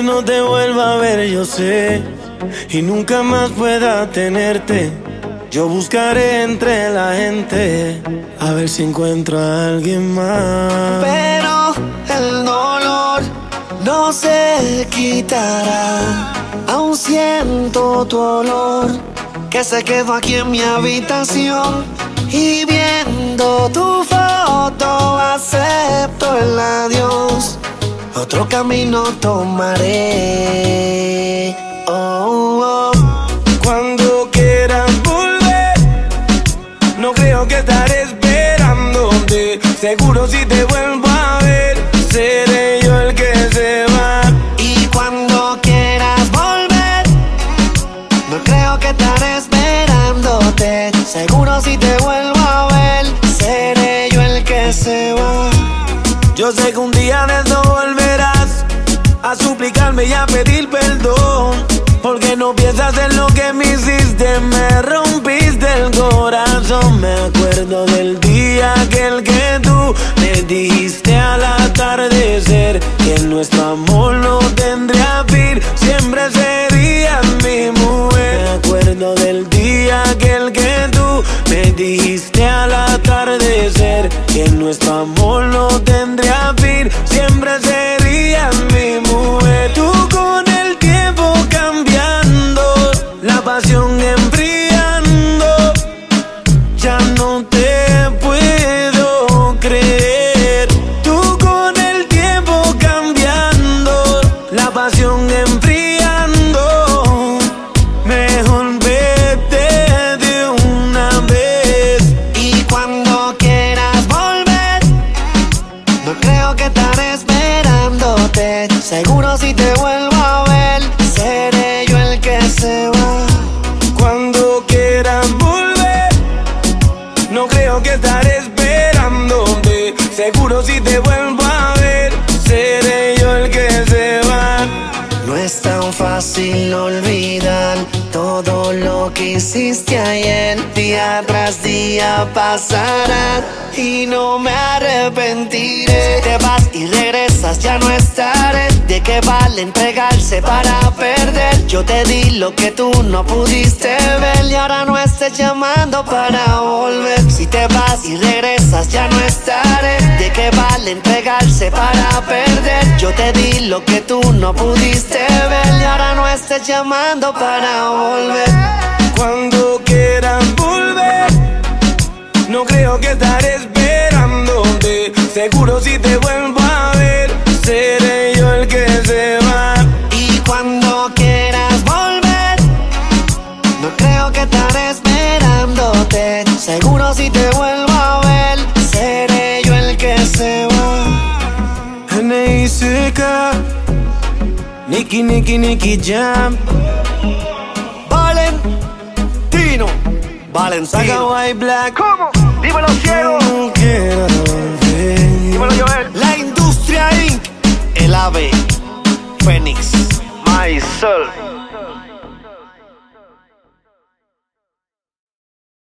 vez no te vuelva a ver, yo sé, y nunca más pueda tenerte. Yo buscaré entre la gente a ver si encuentro a alguien más. Pero el dolor no se quitará. Aún siento tu olor que se quedó aquí en mi habitación. Y viendo tu foto acepto el adiós. Otro camino tomaré. Oh, oh. Cuando quieras volver, no creo que estaré esperándote. Seguro si te vuelvo a ver, seré yo el que se va. Y cuando quieras volver, no creo que estaré esperándote. Seguro si te vuelvo a ver, seré yo el que se va. Yo sé que un día de eso volverás a suplicarme y a pedir perdón, porque no piensas en lo que me hiciste, me rompiste el corazón. Me acuerdo del día aquel que tú me dijiste al atardecer que nuestro amor no tendría fin, siempre serías mi mujer. Me acuerdo del día aquel que tú me dijiste al atardecer que nuestro amor no tendría fin, siempre serías mi mujer. Tú con el tiempo cambiando, la pasión enfriando, ya no te puedo creer. Tú con el tiempo cambiando, la pasión enfriando, mejor vete de una vez. Y cuando quieras volver, no creo que estaré esperándote. Seguro si te vuelvo a ver, seré yo el que se va. Cuando quieras volver, no creo que estaré esperándote. Seguro si te vuelvo a ver, seré yo el que se va. No es tan fácil olvidar todo lo que hiciste ayer. Día tras día pasará y no me arrepentiré. Si te vas y regresas ya no estaré. ¿De qué vale entregarse para perder? Yo te di lo que tú no pudiste ver y ahora no estés llamando para volver. Si te vas y regresas ya no estaré. ¿De qué vale entregarse para perder? Yo te di lo que tú no pudiste ver y ahora no estés llamando para volver. Cuando quieras volver, no creo que estaré esperándote. Seguro si te vuelvo a ver, seré yo el que se va. Y cuando quieras volver, no creo que estaré esperándote. Seguro si te vuelvo a ver, seré yo el que se va. N.I.C.K. Nicky Jam. Valentino Saga White Black. ¿Cómo?